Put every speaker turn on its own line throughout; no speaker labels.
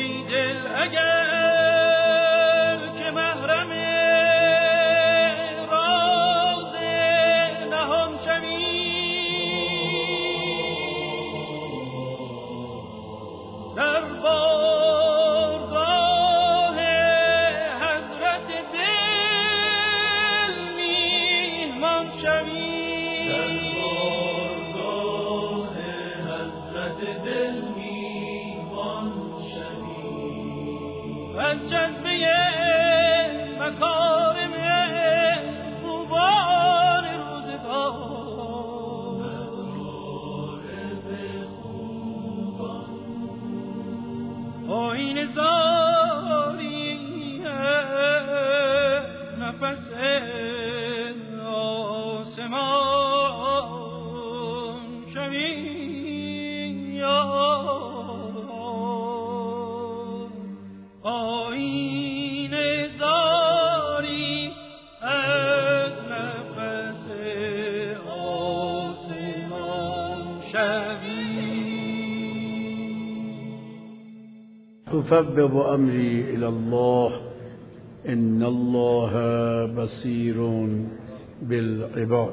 أفوض أمري إلى الله إن الله بصير بالعباد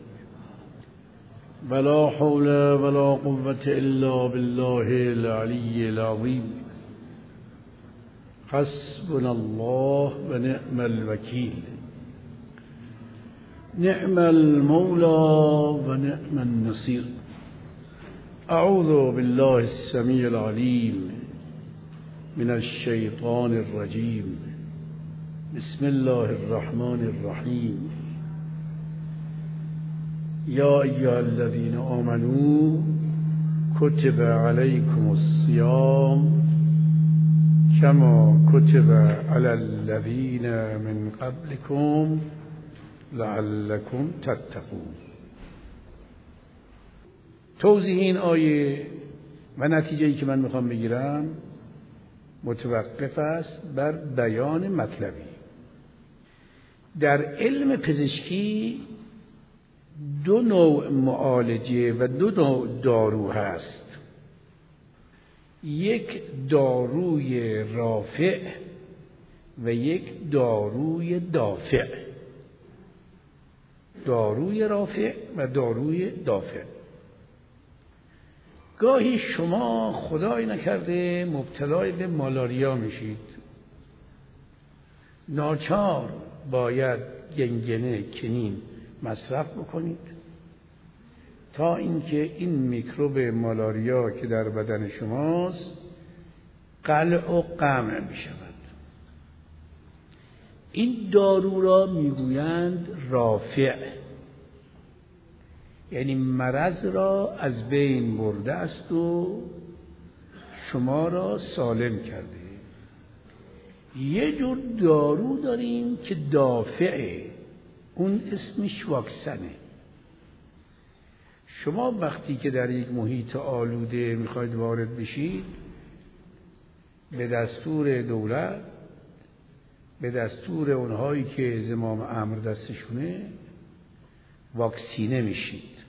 ولا حول ولا قوة إلا بالله العلي العظيم حسبنا الله ونعم الوكيل نعم المولى ونعم النصير أعوذ بالله السميع العليم من الشيطان الرجيم بسم الله الرحمن الرحيم يا أيها الذين آمنوا كتب عليكم الصيام كما كتب على الذين من قبلكم لعلكم تتقون. توضیح این آیه و نتیجه‌ای که من میخوام بگیرم متوقف است بر بیان مطلبی. در علم پزشکی دو نوع معالجه و دو نوع دارو هست. یک داروی رافع و یک داروی دافع. داروی رافع و داروی دافع. گاهی شما خدای نکرده مبتلای به مالاریا میشید، ناچار باید گنگنه کنین مصرف بکنید تا اینکه این میکروب مالاریا که در بدن شماست قلع و قمع میشود. این دارو را میگویند رافع، یعنی مرض را از بین برده است و شما را سالم کرده. یه جور دارو داریم که دافعه، اون اسمش واکسنه. شما وقتی که در یک محیط آلوده میخواید وارد بشید، به دستور دولت، به دستور اونهایی که زمام امر دستشونه، واکسینه میشید.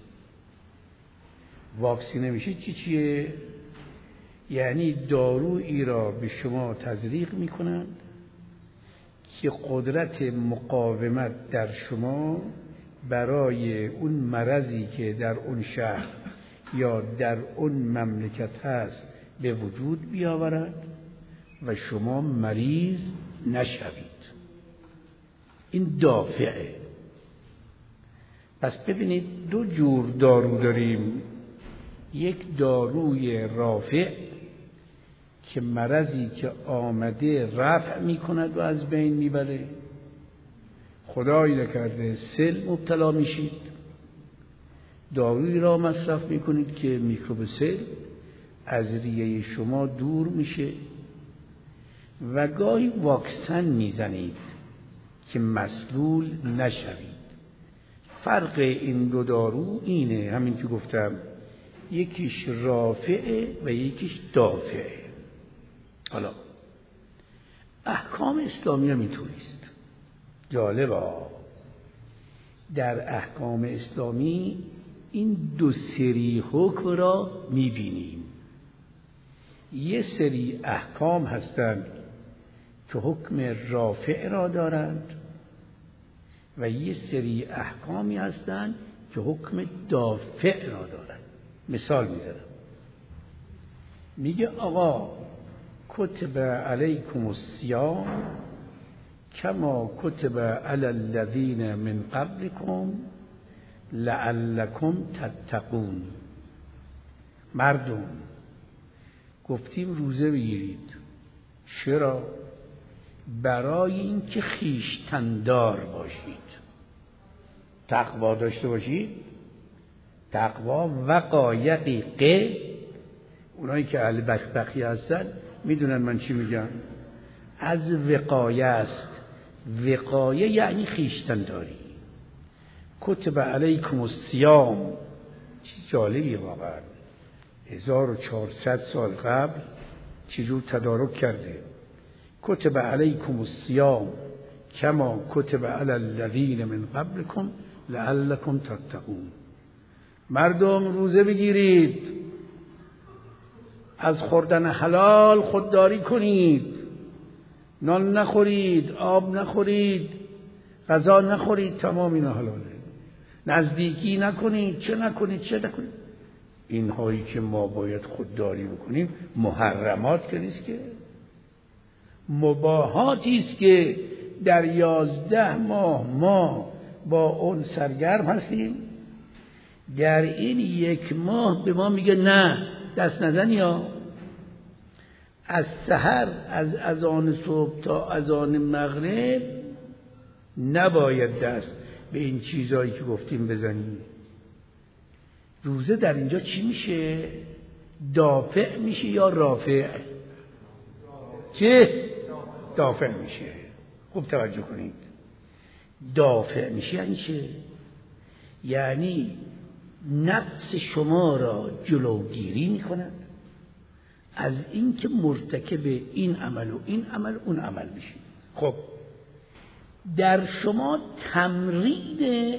واکسینه میشید چیه؟ یعنی دارویی را به شما تزریق میکنند که قدرت مقاومت در شما برای اون مرضی که در اون شهر یا در اون مملکت هست به وجود بیاورد و شما مریض نشوید. این دافعه. پس ببینید دو جور دارو داریم. یک داروی رافع که مرضی که آمده رفع میکند و از بین میبره. خدای نکرده سل مبتلا میشید، دارویی را مصرف میکنید که میکروب سل از ریه شما دور میشه و گاهی واکسن میزنید که مسلول نشوید. فرق این دو دارو اینه، همین که گفتم، یکیش رافعه و یکیش دافعه. حالا احکام اسلامی هم اینطوریست. جالبه، در احکام اسلامی این دو سری حکم را میبینیم. یه سری احکام هستند که حکم رافع را دارند و یه سری احکامی هستند که حکم دافع را دارند. مثال میزنم، میگه آقا کتب علیکم الصیام کما کتب علی الذین من قبلکم لعلکم تتقون. مردم گفتیم روزه بگیرید. چرا؟ برای اینکه خویشتندار باشید، تقوا داشته باشید. تقوا وقایقی قه، اونایی که اهل بخبخی هستن میدونن من چی میگم، از وقایه است. وقایه یعنی خویشتنداری. کتب علیکم الصیام، چی جالبی واقعا، 1400 سال قبل چجور تدارک کرده. کتب علیکم الصیام کما کتب علی الذین من قبلکم لعلکم تتقون. مردم روزه بگیرید، از خوردن حلال خودداری کنید، نان نخورید، آب نخورید، غذا نخورید، تمام اینا حلاله. نزدیکی نکنید، چه نکنید. این هایی که ما باید خودداری بکنیم محرمات که نیست، که مباحاتی است که در 11 ماه ما با اون سرگرم هستیم. در این 1 ماه به ما میگه نه دست نزن، یا از سحر از اذان صبح تا اذان مغرب نباید دست به این چیزایی که گفتیم بزنیم. روزه در اینجا چی میشه؟ دافع میشه یا رافع؟ چه؟ دافع میشه. خوب توجه کنید. دافع میشه یعنی چه؟ یعنی نفس شما را جلوگیری میکند از این که مرتکب این عمل و این عمل اون عمل بشید. خب در شما تمرین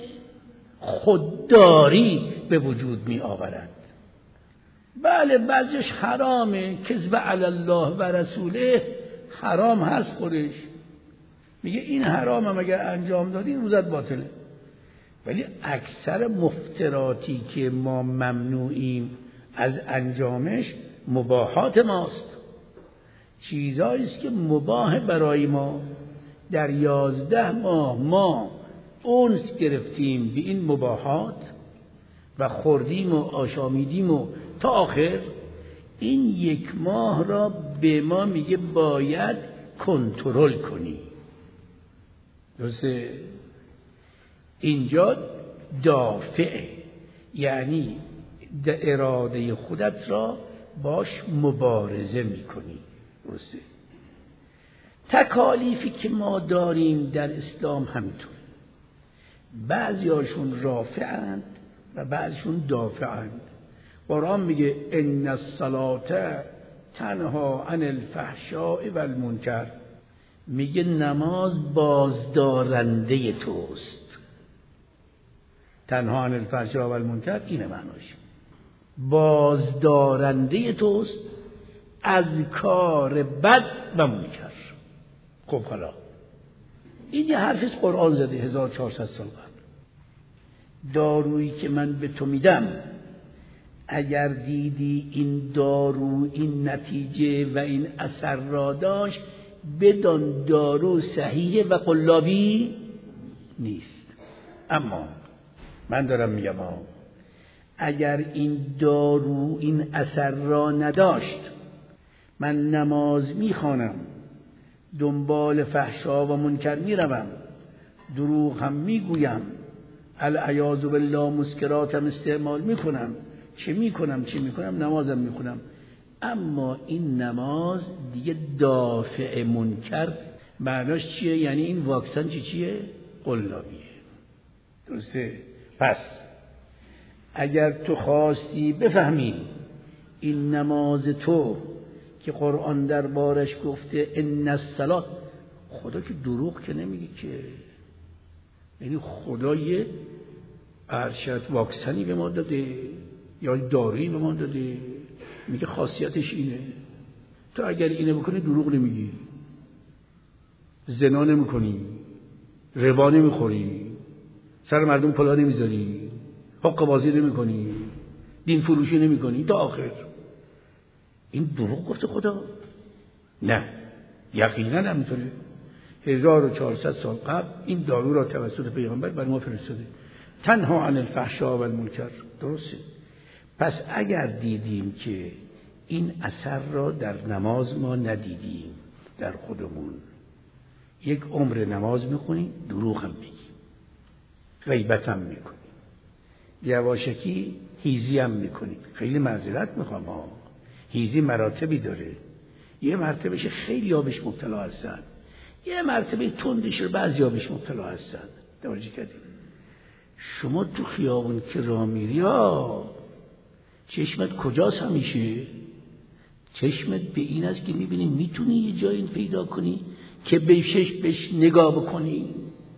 خودداری به وجود می آورد. بله بعضیش حرامه، کذب علی الله و رسوله حرام هست خودش، میگه این حرام هم اگر انجام دادی روزت باطله. ولی اکثر مفتراتی که ما ممنوعیم از انجامش مباحات ماست، چیزایی است که مباح برای ما. در 11 ماه ما اونس گرفتیم به این مباحات و خوردیم و آشامیدیم و تا آخر. این 1 ماه را به ما میگه باید کنترل کنی. درسته؟ اینجا دافع یعنی اراده خودت را باش مبارزه میکنی. درسته؟ تکالیفی که ما داریم در اسلام همینطور، بعضیاشون رافعند و بعضیشون دافعند. قرآن میگه ان الصلاة تنها عن الفحشاء والمنکر، میگه نماز بازدارنده توست. تنها عن الفحشاء والمنکر اینه معناش، بازدارنده توست از کار بد و منکر. خب حالا این یه حرفی از قرآن زده 1400 سال قبل. دارویی که من به تو میدم اگر دیدی این دارو این نتیجه و این اثر را داشت، بدان دارو صحیح و قلابی نیست. اما من دارم میگم اگر این دارو این اثر را نداشت، من نماز میخوانم، دنبال فحشا و منکر میروم، دروغ هم میگویم، العیاذ بالله مسکراتم استعمال میکنم، چه میکنم نمازم میخونم، اما این نماز دیگه دافع منکر معناش چیه؟ یعنی این واکسن چیه؟ قلابیه. درسته؟ پس اگر تو خواستی بفهمی این نماز تو که قرآن دربارش گفته ان الصلاة، خدا که دروغ که نمیگه که، یعنی خدا یه ارشد واکسنی به ما داده یا دارویی به ما داده، میگه خاصیتش اینه. تو اگر اینو بکنی دروغ نمیگی، زنا نمیکنی، ربا نمیخوری، سر مردم پلا نمیذاری، حق بازی نمیکنی، دین فروشی نمیکنی تا آخر. این دروغ گفته خدا؟ نه، یقینا همینطوره. 1400 سال قبل این دارو را توسط پیغمبر بر ما فرستاده، تنها عن الفحشاء و المنکر. درسته؟ پس اگر دیدیم که این اثر را در نماز ما ندیدیم در خودمون، یک عمر نماز میخونیم، دروغ هم میگیم، غیبت هم میکنیم، یواشکی هیزی هم میکنیم. خیلی معذرت میخوام ها، هیزی مراتبی داره. یه مرتبهش خیلی ها بهش مبتلا هستن، یه مرتبه تندش رو بعضی ها بهش مبتلا هستن. توجه کردیم؟ شما تو خیابون که راه میری چشمت کجاست؟ همیشه چشمت به این است که میبینی میتونی یه جایی پیدا کنی که بهش نگاه بکنی.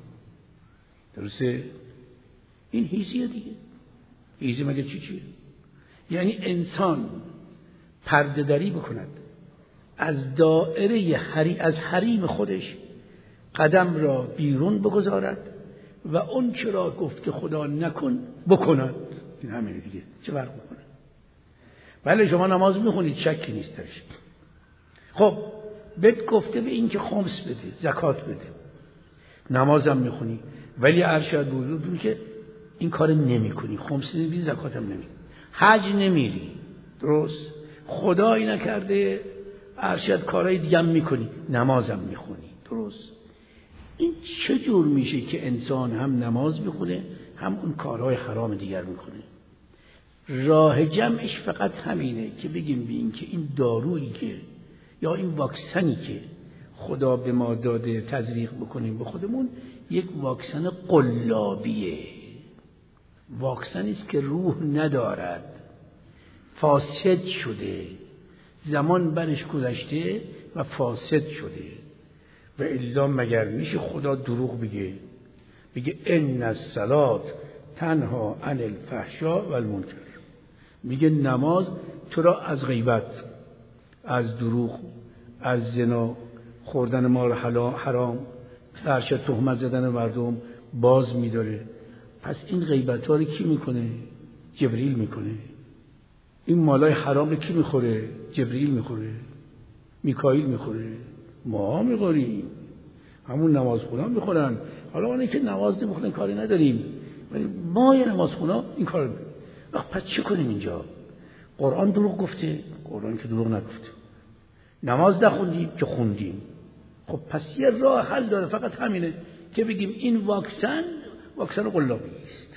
درسته؟ این هیزیه دیگه. هیزی مگه چیه؟ یعنی انسان پرده دری بکند، از دائره از حریم خودش قدم را بیرون بگذارد و اون چرا گفته خدا نکن بکند. این همینه دیگه. چه فرق میکنه؟ بله شما نماز میخونید، شکی نیست درش. خب بهت گفته به این که خمس بده، زکات بده، نمازم میخونی، ولی ارشد بودون که این کار نمی کنی، خمس نمیدی، زکاتم نمیدی، حج نمیری. درست؟ خدایی نکرده ارشد کارهای دیگه هم میکنی، نمازم میخونی. درست؟ این چه جور میشه که انسان هم نماز میخونه هم اون کارهای حرام دیگر میکنه؟ راه جمعش فقط همینه که بگیم به این که این دارویی که یا این واکسنی که خدا به ما داده تزریق بکنیم به خودمون، یک واکسن قلابیه. واکسنی است که روح ندارد، فاسد شده، زمان برش گذشته و فاسد شده. و الا مگر میشه خدا دروغ بگه ان الصلاه تنها عن الفحشاء و المنکر؟ میگه نماز تو را از غیبت، از دروغ، از زنا، خوردن مال حرام، ارشد تهمت زدن مردم باز میداره. پس این غیبت ها رو کی میکنه؟ جبرئیل میکنه. این مالای حرام رو کی میخوره؟ جبرئیل میخوره، میکائیل میخوره، ما میخوریم، همون نماز خونان میخورن. حالا اونایی که نماز نمیخونن کاری نداریم، ولی ما یه نماز خونان این کار میکنیم. پس چی کنیم اینجا؟ قرآن دروغ گفته؟ قرآن که دروغ نگفته. نماز نخوندیم که خوندیم. خب پس یه راه حل داره، فقط همینه که بگیم این واکسن قلابی است.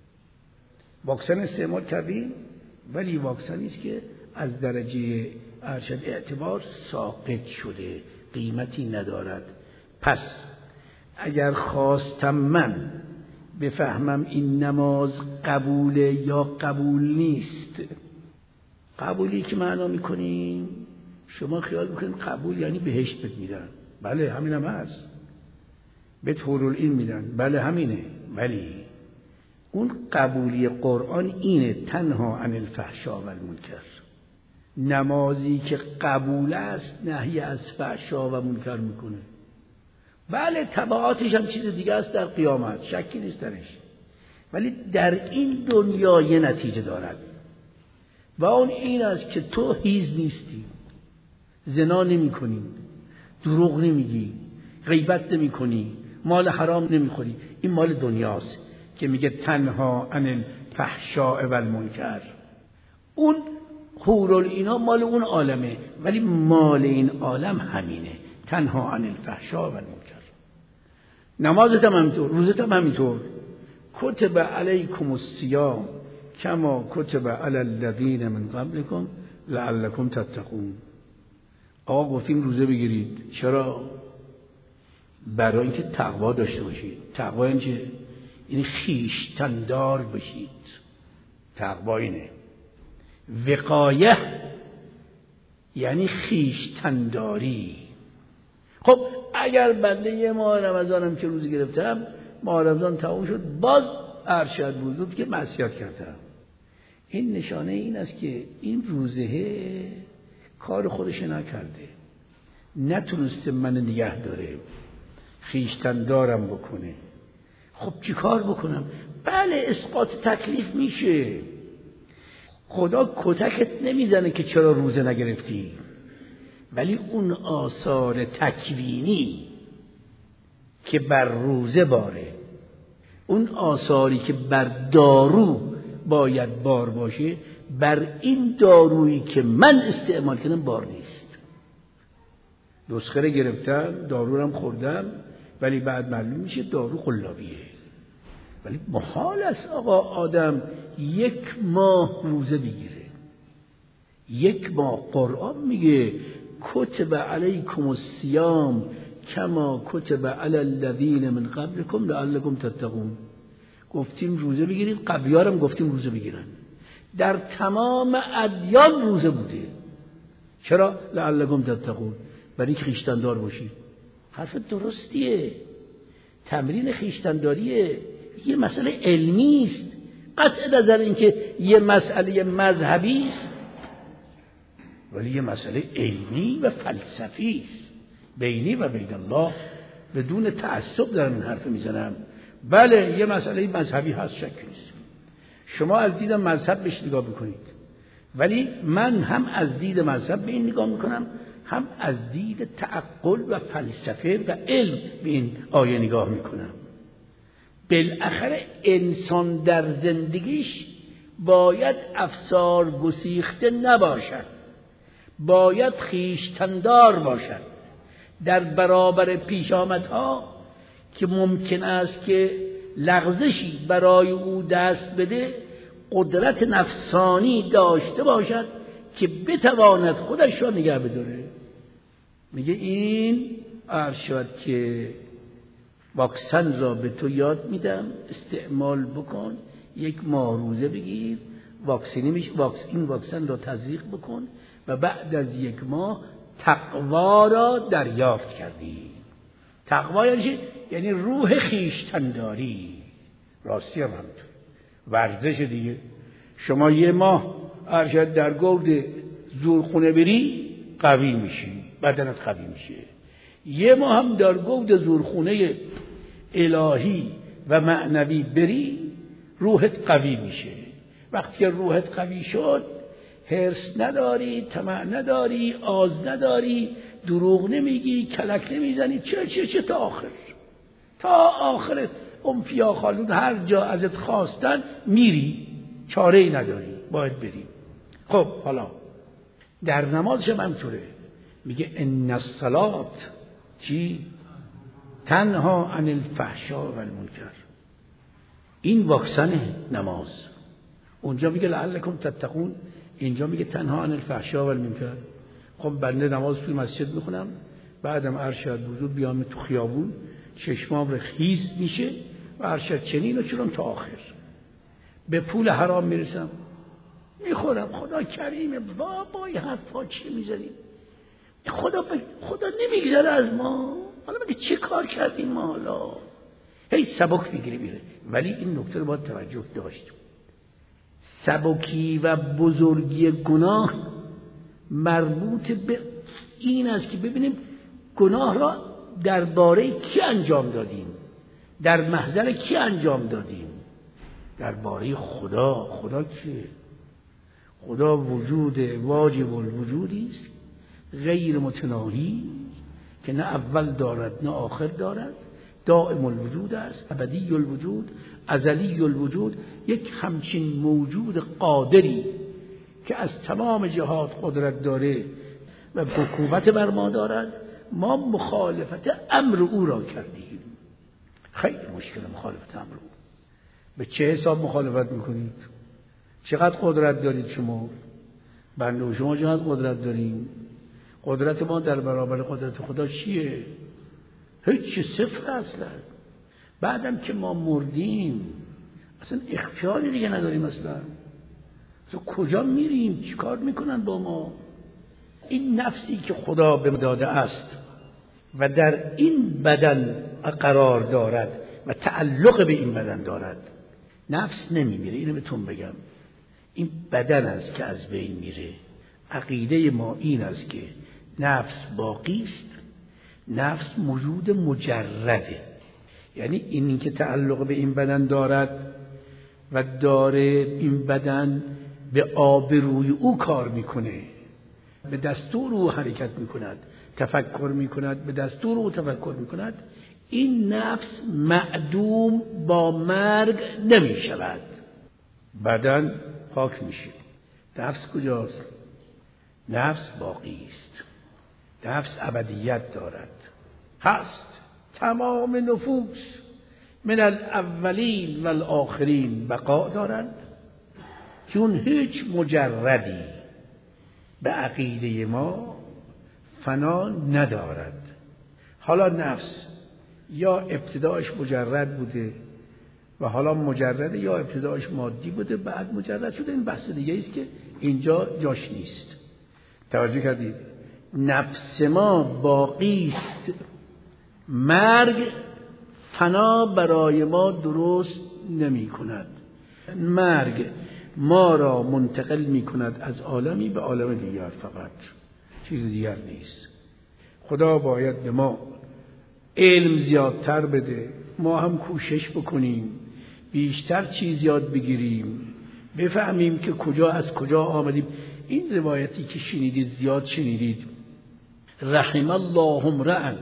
واکسن استعمال کردیم ولی واکسنی است که از درجه ارشد اعتبار ساقط شده، قیمتی ندارد. پس اگر خواستم من بفهمم این نماز قبوله یا قبول نیست، قبولی که معنا میکنیم شما خیال میکنید قبول یعنی بهشت بهت میدن. بله همین هم هست، بهت حورالعین میدن، بله همینه. ولی اون قبولی قرآن اینه، تنها عن الفحشاء و المنکر. نمازی که قبول است نهی از فحشا و منکر میکنه. بله تبعاتش هم چیز دیگه است در قیامت، شکی نیست درش، ولی در این دنیا یه نتیجه دارد و اون این است که تو هیز نیستی، زنا نمی کنی، دروغ نمیگی، غیبت نمی کنی، مال حرام نمیخوری. این مال دنیاست که میگه تنها عن الفحشاء و المنکر. اون حورالعینا مال اون عالمه، ولی مال این عالم همینه، تنها عن الفحشاء و المنکر. نمازت هم همینطور، روزت هم همینطور. کتب علیکم الصیام کما کتب علی الذین من قبلکم لعلکم تتقون. آقا گفتیم روزه بگیرید. چرا؟ برای اینکه تقوا داشته باشید. تقوا اینه یعنی خویشتن‌دار بشید. تقوا اینه. وقایه یعنی خویشتن‌داری. خب اگر بنده یه ماه رمضانم که روزه گرفتم، ماه رمضان تموم شد، باز ارشد بود که معصیت کردم، این نشانه این است که این روزه کار خودش نکرده، نتونسته من نگه داره، خویشتن دارم بکنه. خب چی کار بکنم؟ بله اسقاط تکلیف میشه. خدا کتکت نمیزنه که چرا روزه نگرفتی، ولی اون آثار تکوینی که بر روزه باره، اون آثاری که بر دارو باید بار باشه، بر این دارویی که من استعمال کردم بار نیست. نسخه گرفتم، دارو هم خوردم، ولی بعد معلوم میشه دارو قلابیه. ولی محال است آقا آدم 1 ماه روزه بگیره. 1 ماه قرآن میگه کتب علیکم الصیام کما کتب علی الذین من قبلکم لعلکم تتقون. گفتیم روزه بگیرید، قبلی‌ها هم گفتیم روزه بگیرن. در تمام ادیان روزه بوده. چرا؟ لعلکم تتقون، برای که خویشتن‌دار باشید. حرف درستیه. تمرین خویشتن‌داریه. یه مسئله علمی است، قطع نظر اینکه یه مسئله مذهبی است، ولی یه مسئله علمی و فلسفی است. بینی و بین الله بدون تعصب دارم این حرف میزنم. بله یه مسئله مذهبی هست، شک نیست. شما از دید مذهب بهش نگاه بکنید، ولی من هم از دید مذهب به این نگاه میکنم، هم از دید تعقل و فلسفه و علم به این آیه نگاه میکنم. بالاخره انسان در زندگیش باید افسار گسیخته نباشد، باید خویشتن‌دار باشد. در برابر پیشامدها که ممکن است که لغزشی برای او دست بده، قدرت نفسانی داشته باشد که بتواند خودش را نگه بداره. میگه این ارشد که واکسن را به تو یاد میدم، استعمال بکن، 1 ماه روزه بگیر، این واکسن را تزریق بکن و بعد از 1 ماه تقوا را دریافت کردی. تقوا یعنی روح خویشتن‌داری. راستی هم همینطور. ورزش دیگه، شما 1 ماه ارشد در گرد زورخونه بری قوی میشی، بدنت قوی میشه. 1 ماه هم در گرد زورخونه الهی و معنوی بری، روحت قوی میشه. وقتی که روحت قوی شد، حرص نداری، طمع نداری، آز نداری، دروغ نمیگی، کلک نمیزنی، چه تا آخر اون فیا خالون هر جا ازت خواستن میری، چاره ای نداری، باید بری. خب حالا در نمازش هم همینطوره، میگه ان الصلات چی؟ تنها عن الفحشاء و المنکر. این واکسن نماز. اونجا میگه لعلکم تتقون، اینجا میگه تنها عن الفحشاء و المنکر. خب بنده نماز توی مسجد میخونم، بعدم ارشد وضو بیام تو خیابون، چشمام خیس میشه و ارشد چنین و چنان تا آخر. به پول حرام میرسم، میخورم. خدا کریمه، بابای حرفا چی میزنی؟ خدا نمیگذره از ما. حالا بگه چه کار کردیم ما؟ حالا هی سبک میگیری میره. ولی این نکته رو باید توجه داشت. سبکی و بزرگی گناه مربوط به این است که ببینیم گناه را درباره کی انجام دادیم، در محضر کی انجام دادیم. درباره خدا. خدا کیه؟ خدا وجود واجب الوجودی است، غیر متناهی، که نه اول دارد نه آخر دارد، دائم الوجود است، ابدی الوجود، ازلی الوجود. یک همچین موجود قادری که از تمام جهات قدرت داره و حکومت بر ما دارد، ما مخالفت امر او را کردیم. خیلی مشکل مخالفت امر او. به چه حساب مخالفت میکنید؟ چقدر قدرت دارید شما؟ بنده و شما چقدر قدرت داریم؟ قدرت ما در برابر قدرت خدا چیه؟ هیچ، صفر اصلا. بعدم که ما مردیم اصلا اختیاری دیگه نداریم. اصلا کجا میریم؟ چی کار میکنن با ما؟ این نفسی که خدا به ما داده است و در این بدن قرار دارد و تعلق به این بدن دارد، نفس نمیمیره. اینو بهتون بگم، این بدن است که از بین میره، عقیده ما این است که نفس باقی است، نفس موجود مجرده، یعنی این که تعلق به این بدن دارد و داره این بدن به آبروی او کار میکنه، به دستور او حرکت میکند، تفکر میکند، به دستور او تفکر میکند، این نفس معدوم با مرگ نمیشود، بدن پاک میشه. نفس کجاست؟ نفس باقی است، نفس ابدیت دارد، هست. تمام نفوس من الاولین و الاخرین بقا دارند، چون هیچ مجردی به عقیده ما فنا ندارد. حالا نفس یا ابتدایش مجرد بوده و حالا مجرده، یا ابتدایش مادی بوده بعد مجرد شده، این بحث دیگه است که اینجا جاش نیست. توجه کردید؟ نفس ما باقی است، مرگ فنا برای ما درست نمی کند. مرگ ما را منتقل می کند از عالمی به عالم دیگر، فقط چیز دیگر نیست. خدا باید به ما علم زیادتر بده، ما هم کوشش بکنیم بیشتر چیز یاد بگیریم، بفهمیم که کجا از کجا آمدیم. این روایتی که شنیدید زیاد شنیدید، رحم الله امرأ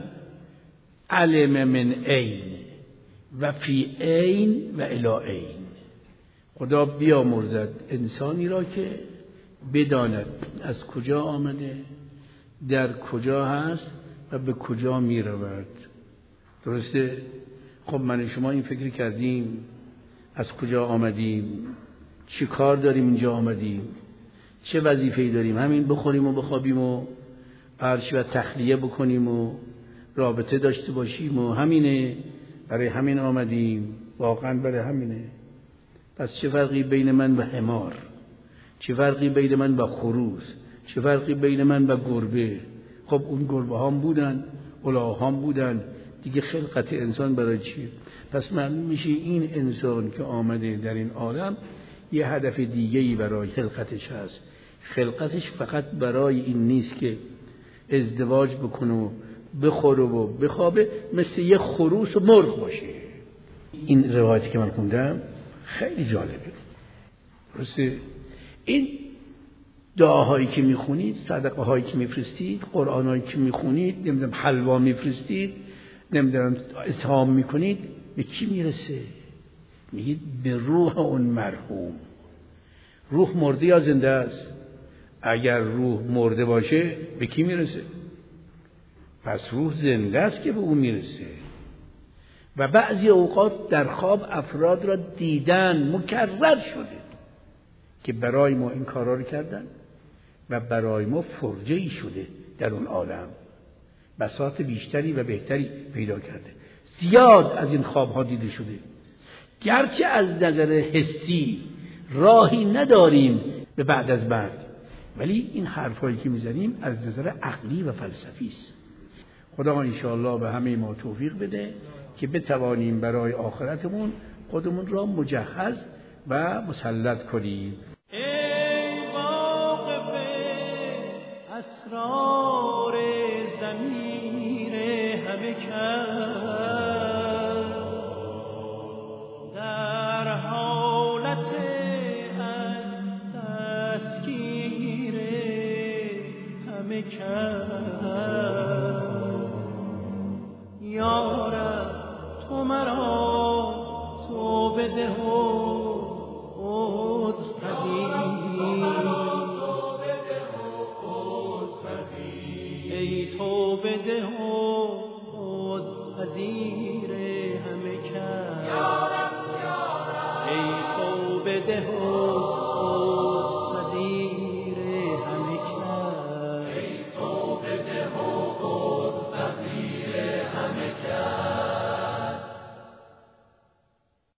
علم من عین و فی عین و الی عین. خدا بیامرزد انسانی را که بداند از کجا آمده، در کجا هست و به کجا می رود. درسته؟ خب من شما این فکر کردیم از کجا آمدیم، چی کار داریم اینجا آمدیم، چه وظیفه‌ای داریم؟ همین بخوریم و بخوابیم و عرش و تخلیه بکنیم و رابطه داشته باشیم و همینه، برای همین آمدیم، واقعا برای همینه. پس چه فرقی بین من و حمار، چه فرقی بین من و خروس، چه فرقی بین من و گربه؟ خب اون گربه هم بودن، الاغ هم بودن دیگه، خلقت انسان برای چیه؟ پس معلوم میشه این انسان که آمده در این عالم یه هدف دیگه‌ای برای خلقتش هست. خلقتش فقط برای این نیست که ازدواج بکنه و بخوره و بخوابه مثل یه خروس و مرغ باشه. این روایتی که من خوندم خیلی جالبه. درسته؟ این دعاهایی که میخونید، صدقه هایی که میفرستید، قرآن هایی که میخونید، نمیدونم حلوا میفرستید، نمیدونم اتهام میکنید، به کی میرسه؟ میگید به روح اون مرحوم. روح مرده یا زنده است؟ اگر روح مرده باشه به کی میرسه؟ پس روح زنده است که به اون میرسه. و بعضی اوقات در خواب افراد را دیدن، مکرر شده که برای ما این کارا رو کردن و برای ما فرجه‌ای شده در اون عالم، بساط بیشتری و بهتری پیدا کرده. زیاد از این خوابها دیده شده، گرچه از نظر حسی راهی نداریم به بعد از مرگ، ولی این حرفایی که میزنیم از نظر عقلی و فلسفی است. خدا انشاءالله به همه ما توفیق بده که بتوانیم برای آخرتمون خودمون را مجهز و مسلط کنیم.
ای واقف اسرار ضمیر همه کس، در حالت از دستگیر همه کس، یا رب تو مرا تو بده و ای تو بده و پذیر همه کس، ای تو بده